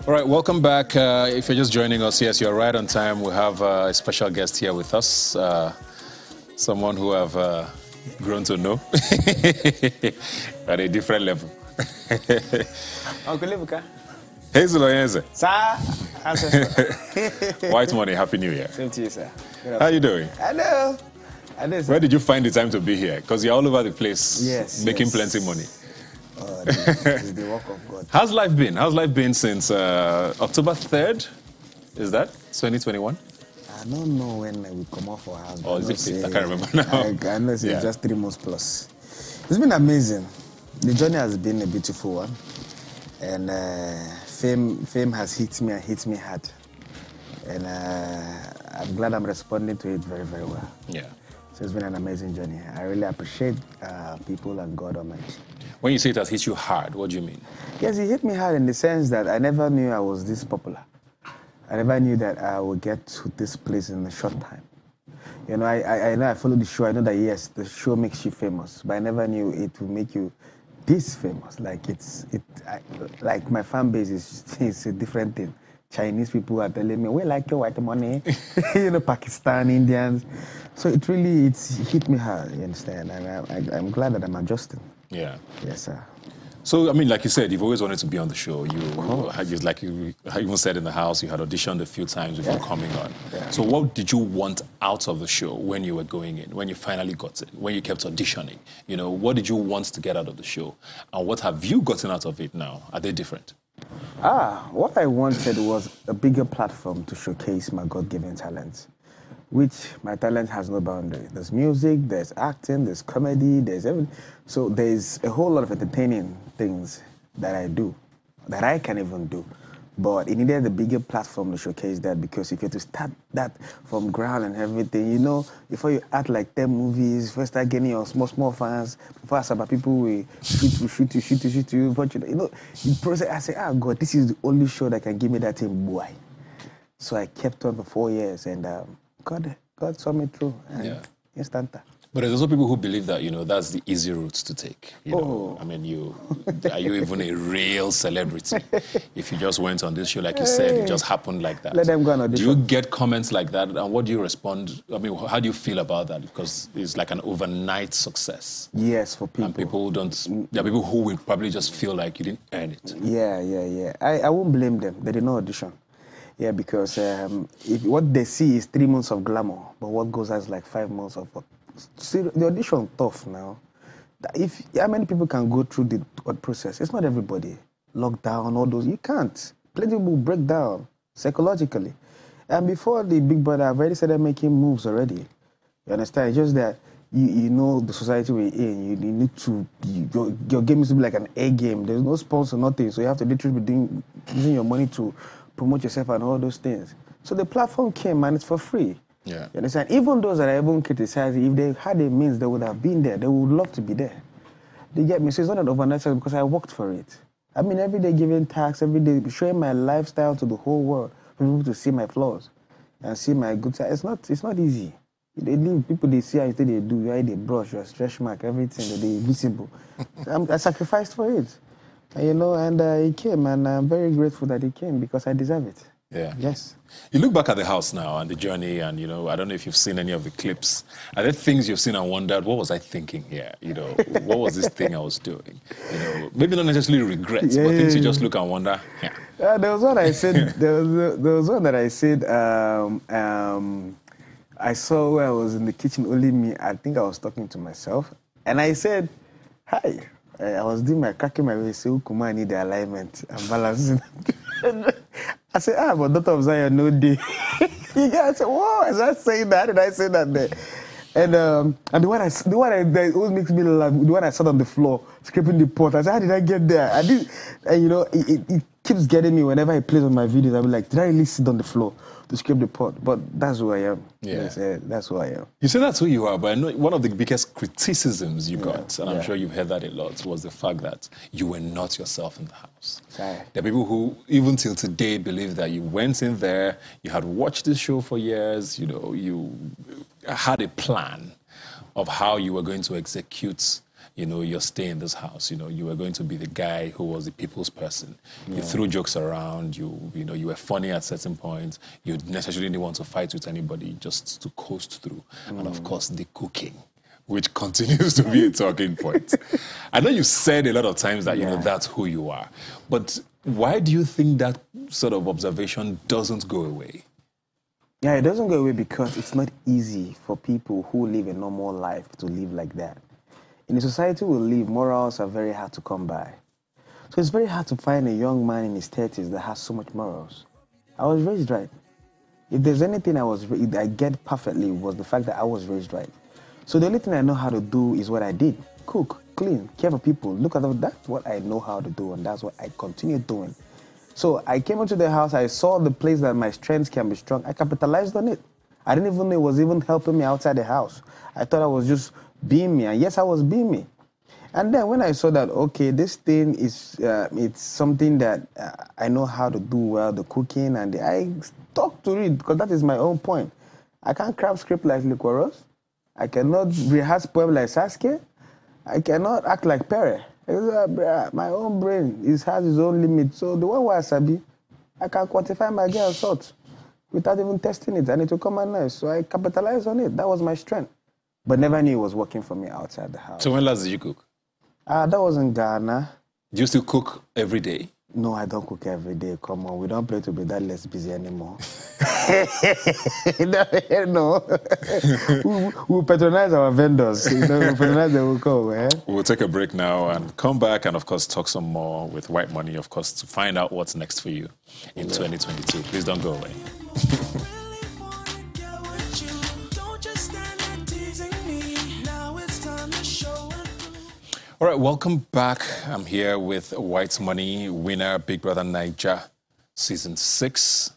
All right, welcome back. If you're just joining us, yes, you're right on time. We have a special guest here with us, someone who have grown to know at a different level. Uncle Libuka. Hazel Oyenze. Sir. White Money, Happy New Year. Same to you, sir. How are you doing? I know. Sir. Where did you find the time to be here? Because you're all over the place, making plenty money. Oh, this is the work of God. How's life been? How's life been since October 3rd? Is that 2021? I don't know when I will come off for house. Oh, is it 5th? I can't remember now. I know it's just 3 months plus. It's been amazing. The journey has been a beautiful one. And fame has hit me and hit me hard. And I'm glad I'm responding to it very, very well. Yeah. So it's been an amazing journey. I really appreciate people and God Almighty. When you say it has hit you hard, what do you mean? Yes, it hit me hard in the sense that I never knew I was this popular. I never knew that I would get to this place in a short time. You know, I know I follow the show. I know that, yes, the show makes you famous, but I never knew it would make you this famous. Like, like my fan base is a different thing. Chinese people are telling me, we like your white money. You know, Pakistan, Indians. So it's hit me hard, you understand? And I'm glad that I'm adjusting. Yeah. Yes, sir. So, I mean, like you said, you've always wanted to be on the show. Like you even said in the house, you had auditioned a few times before coming on. Yeah. So what did you want out of the show when you were going in, when you finally got in, when you kept auditioning? You know, what did you want to get out of the show? And what have you gotten out of it now? Are they different? What I wanted was a bigger platform to showcase my God-given talents, which my talent has no boundary. There's music, there's acting, there's comedy, there's everything. So there's a whole lot of entertaining things that I do, that I can even do. But it needed a bigger platform to showcase that, because if you have to start that from ground and everything, you know, before you act like 10 movies, first start getting your small fans, before about people will shoot you, but you know, the process, I say, God, this is the only show that can give me that thing, boy. So I kept on for 4 years, and God saw me through, and instant. But there's also people who believe that, you know, that's the easy route to take. You know, I mean, are you even a real celebrity? If you just went on this show, like you said, it just happened like that. Let them go on audition. Do you get comments like that? And what do you respond? I mean, how do you feel about that? Because it's like an overnight success. Yes, for people. And people don't, there are people who will probably just feel like you didn't earn it. Yeah. I won't blame them. They did not audition. Yeah, because what they see is 3 months of glamour, but what goes out is like 5 months of work. See, the audition tough now. How many people can go through the process? It's not everybody. Lockdown, all those, you can't. Plenty people break down psychologically. And before the Big Brother, I've already started making moves already. You understand? It's just that you know the society we're in. You need to, your game is to be like an A game. There's no sponsor, nothing. So you have to literally be using your money to promote yourself and all those things. So the platform came and it's for free. Yeah. You understand? Even those that I even criticize, if they had a means, they would have been there. They would love to be there. They get me. So it's not an overnight success because I worked for it. I mean, every day giving tax, every day showing my lifestyle to the whole world, for people to see my flaws and see my good side. It's not easy. They leave people, they see how they do, you they brush, your stretch mark, everything, they visible. I sacrificed for it. And, you know, and it came, and I'm very grateful that it came because I deserve it. Yeah. Yes. You look back at the house now and the journey, and, you know, I don't know if you've seen any of the clips. Are there things you've seen and wondered, what was I thinking here? You know, what was this thing I was doing? You know, maybe not necessarily regrets, but things you just look and wonder, there was one I said, there was one that I said, I saw where I was in the kitchen, only me. I think I was talking to myself. And I said, hi. I was cracking my way, say, Ukuma, I need the alignment and balancing. I said, but daughter of Zion, no day. You guys said, whoa, is that saying that? Did I say that there? And the one that always makes me laugh, the one I sat on the floor, scraping the pot. I said, how did I get there? And you know, it keeps getting me whenever I play on my videos. I'll be like, did I really sit on the floor to scrape the pot? But that's who I am. Yeah. Yes, that's who I am. You say that's who you are, but I know one of the biggest criticisms you got, and I'm sure you've heard that a lot, was the fact that you were not yourself in the house. Sorry. There are people who, even till today, believe that you went in there, you had watched this show for years, you know, you had a plan of how you were going to execute you know, your stay in this house. You know, you were going to be the guy who was the people's person. You threw jokes around. You know, you were funny at certain points. You necessarily didn't want to fight with anybody, just to coast through. And of course, the cooking, which continues to be a talking point. I know you said a lot of times that, you know, that's who you are. But why do you think that sort of observation doesn't go away? Yeah, it doesn't go away because it's not easy for people who live a normal life to live like that. In the society we live, morals are very hard to come by. So it's very hard to find a young man in his 30s that has so much morals. I was raised right. If there's anything I get perfectly was the fact that I was raised right. So the only thing I know how to do is what I did. Cook, clean, care for people. Look at that. That's what I know how to do, and that's what I continue doing. So I came into the house, I saw the place that my strengths can be strong. I capitalized on it. I didn't even know it was even helping me outside the house. I thought I was just being me, and yes, I was being me. And then when I saw that, okay, this thing is, it's something that I know how to do well, the cooking, and I stuck to it because that is my own point. I can't craft script like Likoros. I cannot rehearse poem like Sasuke. I cannot act like Pere. My own brain has its own limit. So the one where I can quantify my girl thoughts without even testing it. I need to come out nice. So I capitalized on it. That was my strength. But never knew it was working for me outside the house. So when last did you cook? That was in Ghana. Do you still cook every day? No, I don't cook every day. Come on, we don't play to be that less busy anymore. No. We'll patronize our vendors. You know, we'll patronize them, we'll come. Eh? We'll take a break now and come back and, of course, talk some more with White Money, of course, to find out what's next for you in 2022. Please don't go away. All right, welcome back. I'm here with White Money winner, Big Brother Naija, season 6.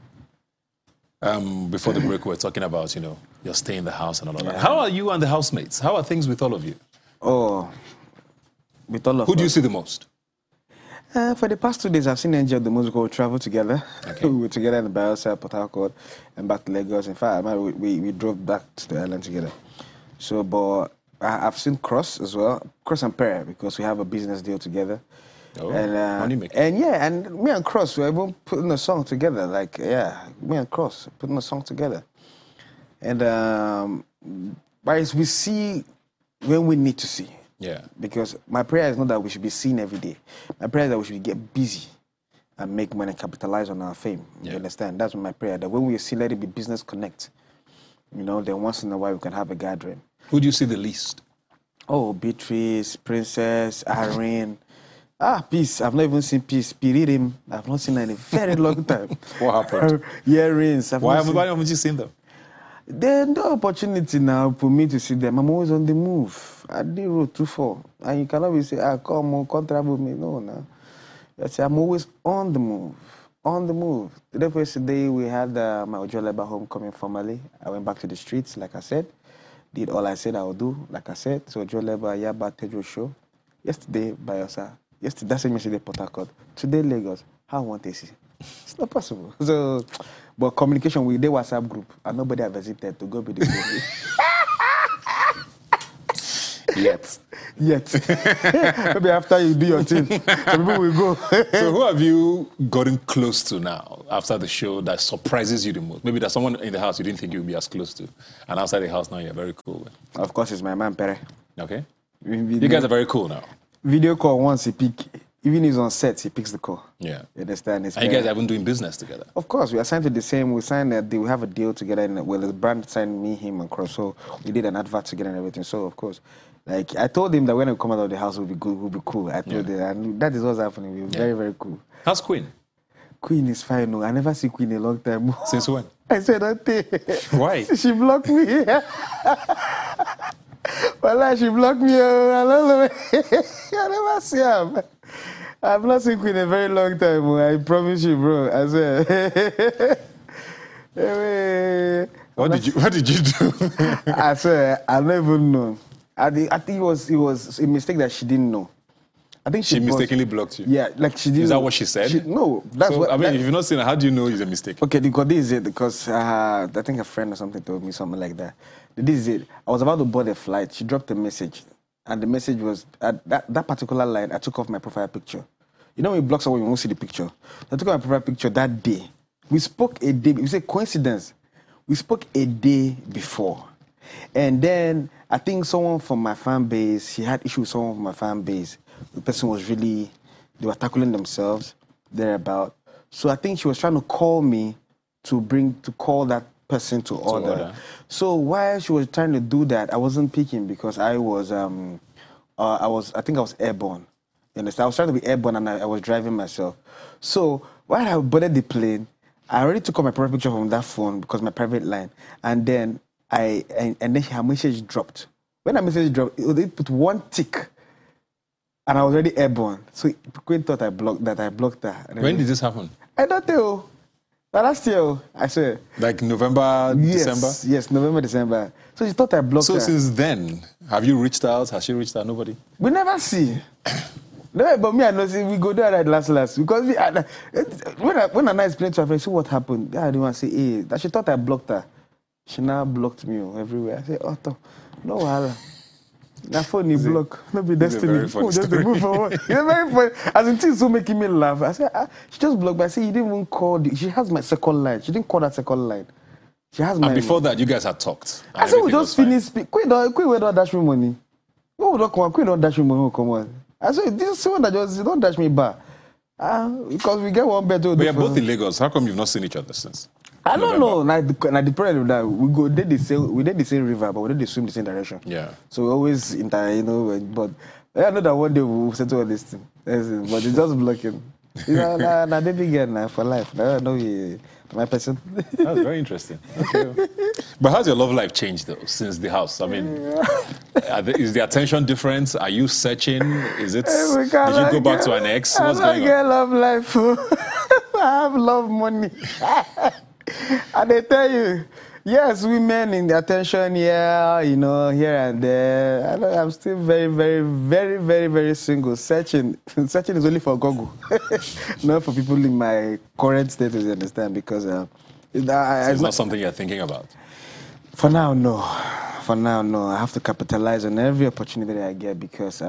Before the break, we were talking about, you know, your stay in the house and all of that. How are you and the housemates? How are things with all of you? Oh, with all of Who do you see the most? For the past 2 days, I've seen Angel the musical travel together. Okay. We were together in Bielsa, Port Harcourt, and back to Lagos. In fact, we drove back to the island together. So, but I've seen Cross as well, Cross and Pere, because we have a business deal together. Oh, and me and Cross, we're even putting a song together. Me and Cross putting a song together. And but we see when we need to see. Yeah. Because my prayer is not that we should be seen every day. My prayer is that we should get busy and make money, capitalize on our fame. Yeah. You understand? That's my prayer. That when we see, let it be business connect. You know, then once in a while we can have a gathering. Who do you see the least? Oh, Beatrice, Princess, Irene. Peace. I've not even seen Peace. Piririm. I've not seen her in a very long time. What happened? Earrings. Why haven't you seen them? There's no opportunity now for me to see them. I'm always on the move. I did road 24. And you cannot be saying, come travel with me. No. I'm always on the move. On the move. The day yesterday, we had my Ojoleba homecoming formally. I went back to the streets, like I said. Did all I said I would do, like I said. So Ojoleba, Yaba, Tejo show. Yesterday, Bielsa. Yesterday, that's yesterday, Port Harcourt. Today, Lagos. How want to see? It's not possible. So, but communication with the WhatsApp group, and nobody has visited to go be the group. Yet. Maybe after you do your thing, some people will go. So who have you gotten close to now after the show that surprises you the most? Maybe there's someone in the house you didn't think you'd be as close to. And outside the house now you're very cool with. Of course, it's my man, Pere. Okay. You guys are very cool now. Video call once he pick. Even if he's on set, he picks the call. Yeah. You understand? And you guys have been doing business together? Of course. We are signed to the same. We signed a deal. We have a deal together. The brand signed me, him, and Cross. So we did an advert together and everything. So, of course, like I told him that when I come out of the house, we'll be good. We'll be cool. I told him. And that is what's happening. We're very, very cool. How's Queen? Queen is fine. No, I never see Queen in a long time. Since when? I said that thing. Why? She blocked me. Well, she blocked me. I never see her. I've not seen Queen in a very long time. I promise you, bro. I said. What did you do? I said I never know. I think it was a mistake that she didn't know. I think she mistakenly blocked you. Yeah, like she didn't. Is that what she said? No, that's so, what. I mean, if you've not seen it, how do you know it's a mistake? Okay, because this is it. Because I think a friend or something told me something like that. This is it. I was about to board a flight. She dropped a message. and the message was at that particular line. I took off my profile picture. You know when you block someone, you won't see the picture. I took off my profile picture that day. We spoke a day. It was a coincidence. We spoke a day before, and then I think someone from my fan base. He had issue with someone from my fan base. The person was really. They were tackling themselves thereabout. So I think she was trying to call me to call that person to order. So while she was trying to do that, I wasn't picking because I was airborne. You understand? I was trying to be airborne and I was driving myself. So while I boarded the plane, I already took out my private picture from that phone because my private line, and then then her message dropped. When her message dropped, it put one tick, and I was already airborne. So Queen thought I blocked her. When did this happen? I don't know. But last year, I swear. Like November, December? Yes, November, December. So she thought I blocked her. So since then, have you reached out? Has she reached out? Nobody? We never see. No, but me, I know, see, we go there at last. Because when I explained to her, I said, what happened? I didn't want to say, hey, that she thought I blocked her. She now blocked me everywhere. I said, Otto, no wahala. That phone is blocked. No be destiny. Just to move forward. It's very funny. As in things so making me laugh. I said, she just blocked. But I said, you didn't even call. She has my second line. She didn't call that second line. She has my. And before that, you guys had talked. I said, we just finished speaking. Queen don't dash me money. What would not come on? Queen don't dash me money. Come on. I said, this is someone that just don't dash me back. Because we get one better. But you're both in Lagos. How come you've not seen each other since? I don't know. Now the problem that we did the same river, but we did swim the same direction. Yeah. So we always but I know that one day we'll settle all this thing. But it's just blocking. Now they begin for life. I know my person. That's very interesting. Okay. But how's your love life changed though since the house? I mean, is the attention different? Are you searching? Is it? Did you go back to an ex? What's going on? I love life. I have love money. And they tell you, yes, women in the attention, yeah, here and there. I'm still very, very, very, very, very single. Searching is only for Google, not for people in my current status. You understand? Because it's not something you're thinking about. For now, no. For now, no. I have to capitalize on every opportunity that I get because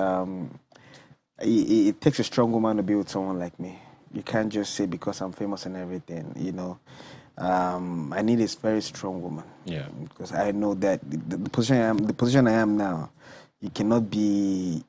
it takes a strong woman to be with someone like me. You can't just say because I'm famous and everything, I need a very strong woman. Yeah. Because I know that the position I am now, you cannot be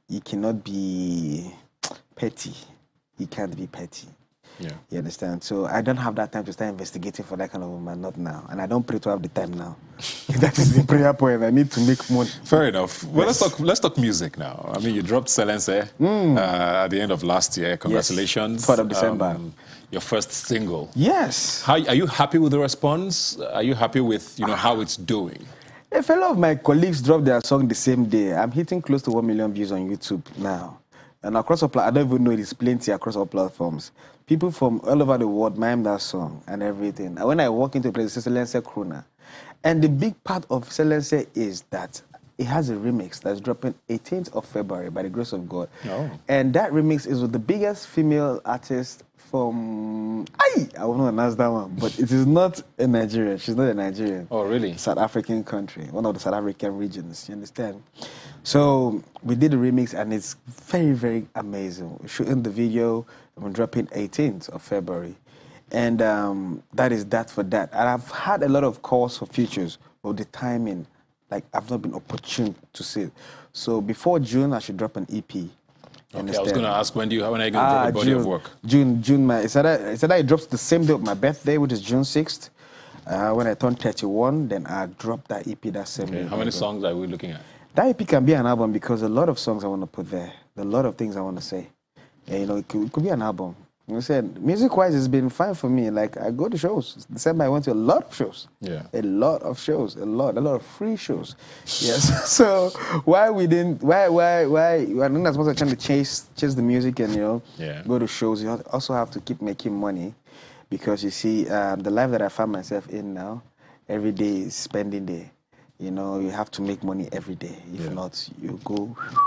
petty. You can't be petty. Yeah. You understand? So I don't have that time to start investigating for that kind of woman, not now. And I don't pray to have the time now. That is the prayer point. I need to make money. Fair enough. Well, let's talk music now. I mean, you dropped Silence at the end of last year. Congratulations. 4th of December. Your first single. Yes. Are you happy with the response? Are you happy with how it's doing? A fellow of my colleagues dropped their song the same day. I'm hitting close to 1 million views on YouTube now. And across I don't even know, it is plenty across all platforms. People from all over the world mime that song and everything. And when I walk into a place, it's Silence Krona. And the big part of Silence is that it has a remix that's dropping 18th of February by the grace of God. Oh. And that remix is with the biggest female artist from... I will not announce that one, but it is not a Nigerian. She's not a Nigerian. Oh, really? South African country, one of the South African regions, you understand? So we did a remix and it's very, very amazing. We're shooting the video and we're dropping 18th of February. And that is that for that. And I've had a lot of calls for features, but the timing, like I've not been opportune to see it. So before June, I should drop an EP. Okay, I was going to ask when are you going to drop a body of work? June. It's either it drops the same day of my birthday, which is June 6th. When I turn 31, then I drop that EP that same day. How many songs are we looking at? That EP can be an album because a lot of songs I want to put there. A lot of things I want to say. And, it could be an album. You said music-wise, it's been fine for me. Like I go to shows. December I went to a lot of shows. Yeah. A lot of shows. A lot of free shows. Yes. So why I think as much as I'm trying to chase the music and go to shows, you also have to keep making money, because you see the life that I find myself in now, every day is spending day. You have to make money every day. If not, you go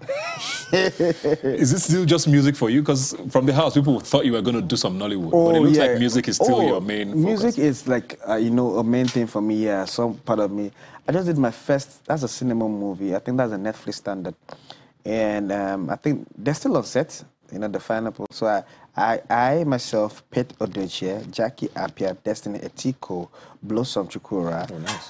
Is it still just music for you? Because from the house, people thought you were going to do some Nollywood, but it looks like music is still your main focus. Music is like, you know, a main thing for me, yeah, some part of me. I just did my first, that's a cinema movie. I think that's a Netflix standard. And I think they're still on set, you know, the final. So I myself, Pet Odochie, Jackie Appiah, Destiny Etiko, Blossom Chukura,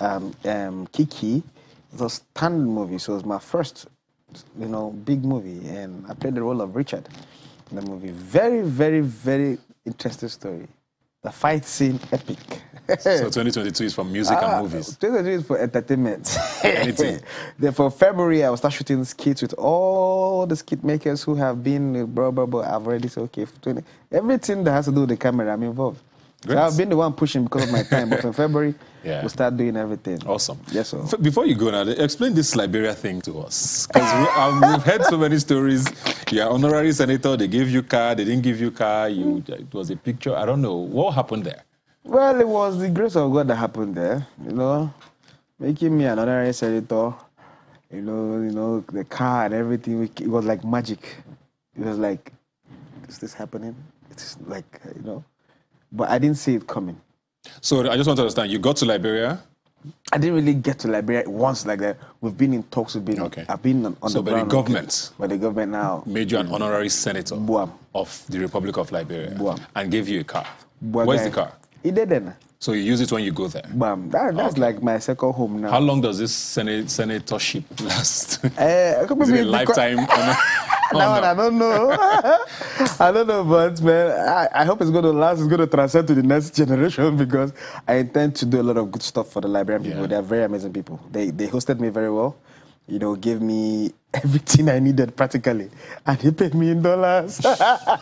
Kiki. It was a standard movie, so it was my first, you know, big movie, and I played the role of Richard in the movie. Very, very, very interesting story. The fight scene, epic. So 2022 is for music and movies? 2022 is for entertainment. Anything. Then for February, I will start shooting skits with all the skit makers who have been, blah, blah, blah. I've already said, okay, everything that has to do with the camera, I'm involved. So I've been the one pushing because of my time, but in February, we'll start doing everything. Awesome. Yes, sir. Before you go now, explain this Liberia thing to us. Because we've heard so many stories. You're honorary senator, they gave you car, they didn't give you car, it was a picture. I don't know. What happened there? Well, it was the grace of God that happened there, you know, making me an honorary senator, you know, the car and everything. It was like magic. It was like, is this happening? It's like, you know. But I didn't see it coming. So I just want to understand, you got to Liberia? I didn't really get to Liberia once like that. We've been in talks, I've been on the ground. So by the government? By the government now. Made you an honorary senator of the Republic of Liberia and gave you a car. Where's the car? It didn't. So you use it when you go there? That's like my second home now. How long does this senatorship last? Is it a lifetime honor? That one, I don't know. I don't know, but man, I hope it's going to last. It's going to transcend to the next generation because I intend to do a lot of good stuff for the Liberian people. They're very amazing people. They hosted me very well. You know, gave me everything I needed practically, and they paid me in dollars. That's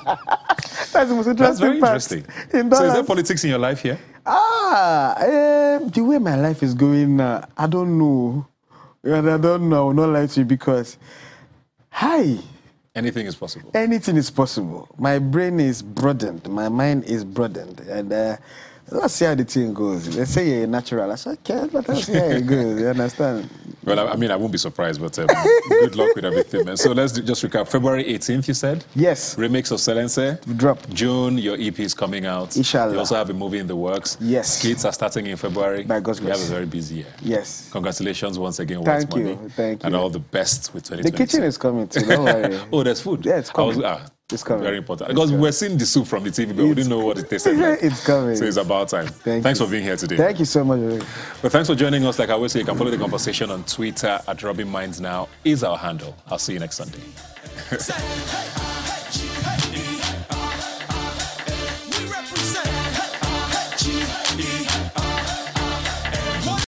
the most interesting That's very part. interesting. So is there politics in your life here? The way my life is going now, I don't know. And I don't know. I will not lie to you because, anything is possible. Anything is possible. My brain is broadened. My mind is broadened. And let's see how the thing goes. They say you're natural. I said, okay, but let's see how it goes. You understand? Well, I mean, I won't be surprised, but good luck with everything, man. So let's just recap. February 18th, you said? Yes. Remix of Selense. Drop. June, your EP is coming out. Inshallah. You also have a movie in the works. Yes. Skits are starting in February. By God's grace. We have a very busy year. Yes. Congratulations once again. Thank you. Thank you. And all the best with 2022. The kitchen is coming too, don't worry. Oh, there's food? Yeah, it's coming. It's coming. Very important. Because we're seeing the soup from the TV, but we didn't know what it tasted like. It's coming. So it's about time. Thanks for being here today. Thank you so much. Well, thanks for joining us. Like I always say, you can follow the conversation on Twitter @RobinMindsNow is our handle. I'll see you next Sunday.